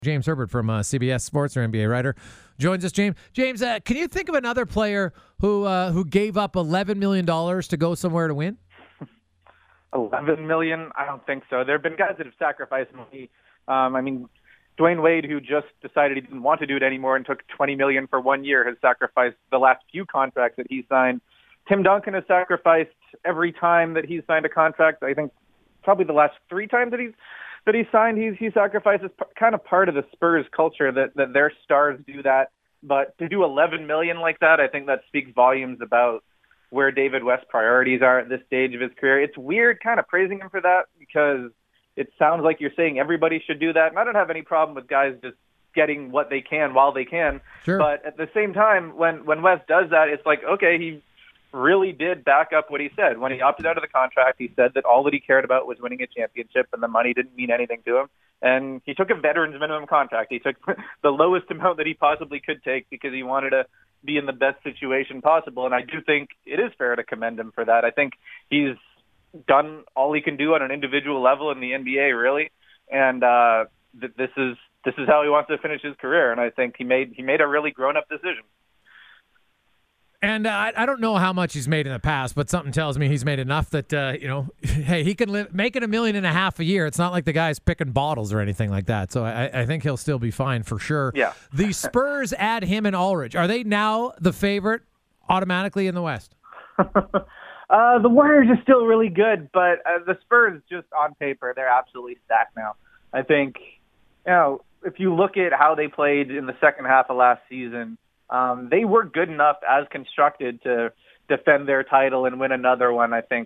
James Herbert from CBS Sports, our NBA writer, joins us. James, can you think of another player who gave up $11 million to go somewhere to win? 11 million? I don't think so. There have been guys that have sacrificed money. Dwayne Wade, who just decided he didn't want to do it anymore and took 20 million for 1 year, has sacrificed the last few contracts that he signed. Tim Duncan has sacrificed every time that he's signed a contract. I think probably the last 3 times that he signed, he sacrifices. Kind of part of the Spurs culture that their stars do that. But to do 11 million like that, I think that speaks volumes about where David West's priorities are at this stage of his career. It's weird kind of praising him for that because it sounds like you're saying everybody should do that. And I don't have any problem with guys just getting what they can while they can. Sure. But at the same time, when West does that, it's like, okay, he really did back up what he said. When he opted out of the contract, he said that all that he cared about was winning a championship and the money didn't mean anything to him. And he took a veteran's minimum contract. He took the lowest amount that he possibly could take because he wanted to be in the best situation possible. And I do think it is fair to commend him for that. I think he's done all he can do on an individual level in the NBA, really. And this is how he wants to finish his career. And I think he made a really grown-up decision. And I don't know how much he's made in the past, but something tells me he's made enough that, hey, he can make it $1.5 million a year. It's not like the guy's picking bottles or anything like that. So I think he'll still be fine for sure. Yeah. The Spurs add him and Aldridge. Are they now the favorite automatically in the West? The Warriors are still really good, but the Spurs, just on paper, they're absolutely stacked now. I think, if you look at how they played in the second half of last season, they were good enough as constructed to defend their title and win another one, I think.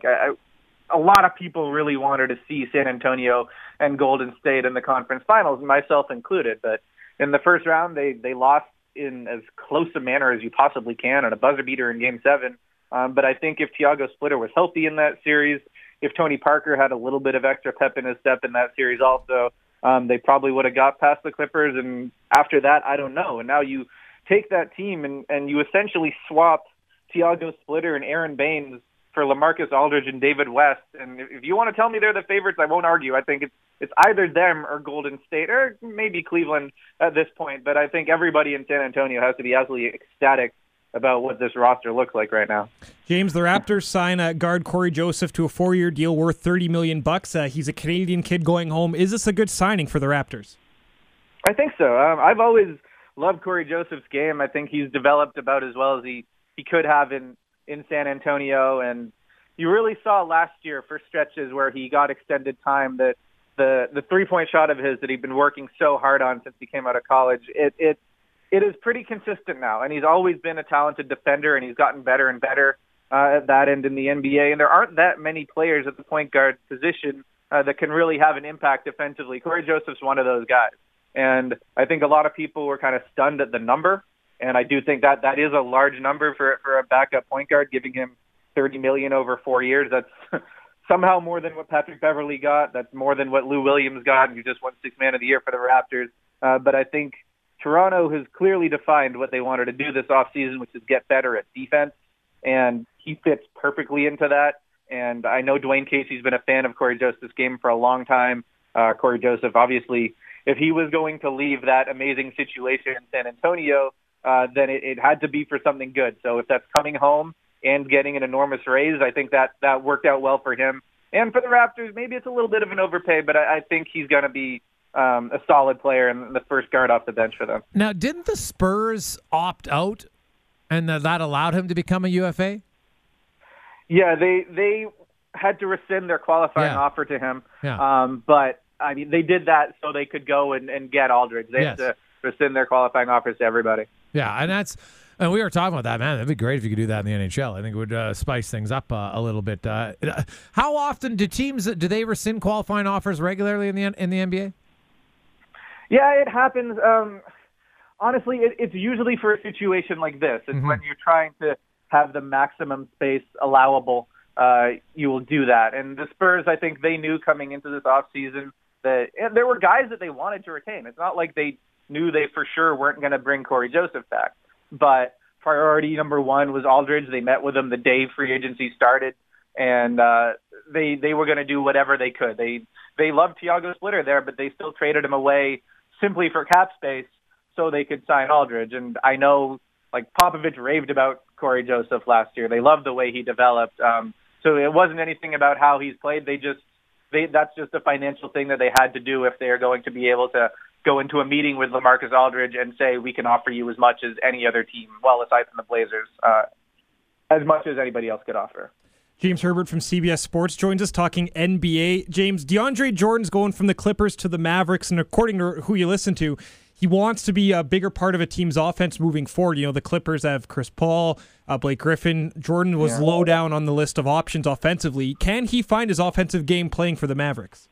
A lot of people really wanted to see San Antonio and Golden State in the conference finals, myself included. But in the first round, they lost in as close a manner as you possibly can on a buzzer beater in Game 7. But I think if Thiago Splitter was healthy in that series, if Tony Parker had a little bit of extra pep in his step in that series also, they probably would have got past the Clippers. And after that, I don't know. And now you take that team and you essentially swap Thiago Splitter and Aaron Baines for LaMarcus Aldridge and David West. And if you want to tell me they're the favorites, I won't argue. I think it's either them or Golden State or maybe Cleveland at this point. But I think everybody in San Antonio has to be absolutely ecstatic about what this roster looks like right now. James, the Raptors sign guard Corey Joseph to a 4-year deal worth $30 million. He's a Canadian kid going home. Is this a good signing for the Raptors? I think so. I've always loved Corey Joseph's game. I think he's developed about as well as he could have in San Antonio. And you really saw last year for stretches where he got extended time that the three-point shot of his that he'd been working so hard on since he came out of college, it is pretty consistent now. And he's always been a talented defender, and he's gotten better and better at that end in the NBA. And there aren't that many players at the point guard position that can really have an impact defensively. Corey Joseph's one of those guys. And I think a lot of people were kind of stunned at the number. And I do think that is a large number for a backup point guard, giving him $30 million over 4 years. That's somehow more than what Patrick Beverley got. That's more than what Lou Williams got, and who just won Sixth Man of the Year for the Raptors. But I think Toronto has clearly defined what they wanted to do this offseason, which is get better at defense. And he fits perfectly into that. And I know Dwayne Casey's been a fan of Corey Joseph's game for a long time. Corey Joseph, obviously, if he was going to leave that amazing situation in San Antonio, then it had to be for something good. So if that's coming home and getting an enormous raise, I think that worked out well for him. And for the Raptors, maybe it's a little bit of an overpay, but I think he's going to be a solid player and the first guard off the bench for them. Now, didn't the Spurs opt out and that allowed him to become a UFA? Yeah, they had to rescind their qualifying offer to him. Yeah. But I mean, they did that so they could go and get Aldridge. They had to rescind their qualifying offers to everybody. Yeah, and we were talking about that, man. That'd be great if you could do that in the NHL. I think it would spice things up a little bit. How often do they rescind qualifying offers regularly in the NBA? Yeah, it happens. Honestly, it's usually for a situation like this. It's when you're trying to have the maximum space allowable, you will do that. And the Spurs, I think they knew coming into this offseason that there were guys that they wanted to retain. It's not like they knew they for sure weren't going to bring Corey Joseph back. But priority number one was Aldridge. They met with him the day free agency started, and they were going to do whatever they could. They loved Thiago Splitter there, but they still traded him away simply for cap space so they could sign Aldridge. And I know, like, Popovich raved about Corey Joseph last year. They loved the way he developed. So it wasn't anything about how he's played. That's just a financial thing that they had to do if they are going to be able to go into a meeting with LaMarcus Aldridge and say, we can offer you as much as any other team, well, aside from the Blazers, as much as anybody else could offer. James Herbert from CBS Sports joins us talking NBA. James, DeAndre Jordan's going from the Clippers to the Mavericks, and according to who you listen to, he wants to be a bigger part of a team's offense moving forward. You know, the Clippers have Chris Paul, Blake Griffin. Jordan was low down on the list of options offensively. Can he find his offensive game playing for the Mavericks?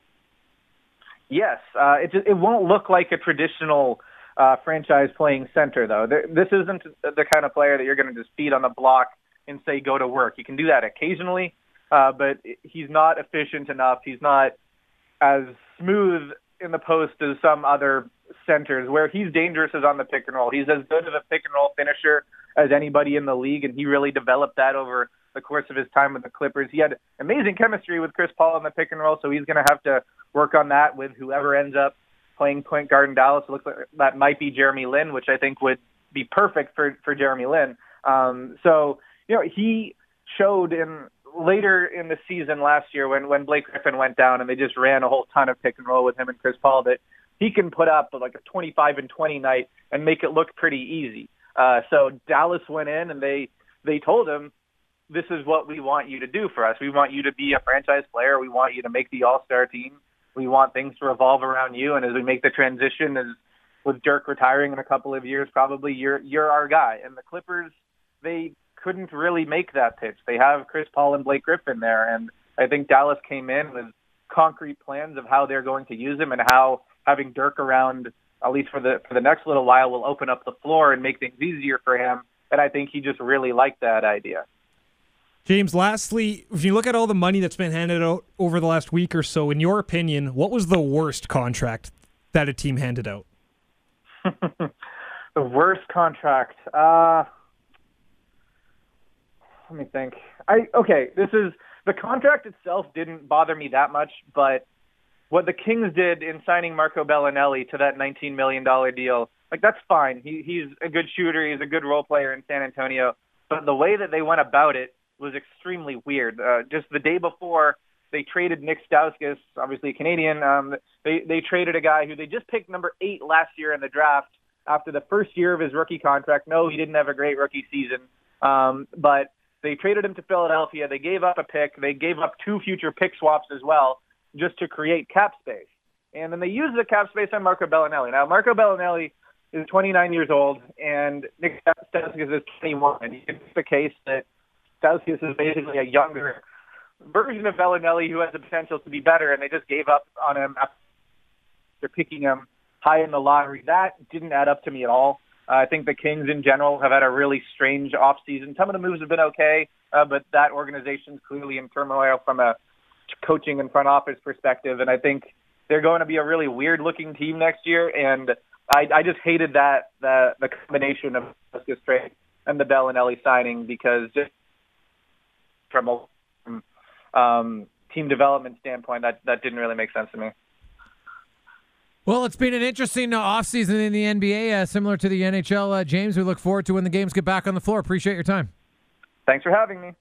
Yes. It won't look like a traditional franchise playing center, though. This isn't the kind of player that you're going to just feed on the block and say, go to work. You can do that occasionally, but he's not efficient enough. He's not as smooth in the post as some other centers. Where he's dangerous is on the pick and roll. He's as good of a pick and roll finisher as anybody in the league, and he really developed that over the course of his time with the Clippers. He had amazing chemistry with Chris Paul in the pick and roll, so he's going to have to work on that with whoever ends up playing point guard in Dallas. It looks like that might be Jeremy Lin, which I think would be perfect for Jeremy Lin. So, you know, he showed later in the season last year when Blake Griffin went down and they just ran a whole ton of pick and roll with him and Chris Paul that he can put up like a 25 and 20 night and make it look pretty easy. So Dallas went in and they told him, this is what we want you to do for us. We want you to be a franchise player. We want you to make the All-Star team. We want things to revolve around you. And as we make the transition, as with Dirk retiring in a couple of years, probably you're our guy. And the Clippers, they couldn't really make that pitch. They have Chris Paul and Blake Griffin there. And I think Dallas came in with concrete plans of how they're going to use him and how having Dirk around, at least for the next little while, will open up the floor and make things easier for him. And I think he just really liked that idea. James, lastly, if you look at all the money that's been handed out over the last week or so, in your opinion, what was the worst contract that a team handed out? The worst contract? Let me think. The contract itself didn't bother me that much, but what the Kings did in signing Marco Bellinelli to that $19 million deal, like, that's fine. He's a good shooter. He's a good role player in San Antonio. But the way that they went about it was extremely weird. Just the day before, they traded Nick Stauskas, obviously a Canadian. They traded a guy who they just picked number 8 last year in the draft after the first year of his rookie contract. No, he didn't have a great rookie season. But they traded him to Philadelphia. They gave up a pick. They gave up 2 future pick swaps as well, just to create cap space. And then they used the cap space on Marco Bellinelli. Now, Marco Bellinelli is 29 years old, and Nick Stauskas is 21. And you can make the case that Stauskas is basically a younger version of Bellinelli who has the potential to be better, and they just gave up on him after picking him high in the lottery. That didn't add up to me at all. I think the Kings in general have had a really strange offseason. Some of the moves have been okay, but that organization's clearly in turmoil from a coaching and front office perspective, and I think they're going to be a really weird-looking team next year, and I just hated that the combination of Stauskas trade and the Bellinelli signing, because just from a team development standpoint, that didn't really make sense to me. Well, it's been an interesting offseason in the NBA, similar to the NHL. James, we look forward to when the games get back on the floor. Appreciate your time. Thanks for having me.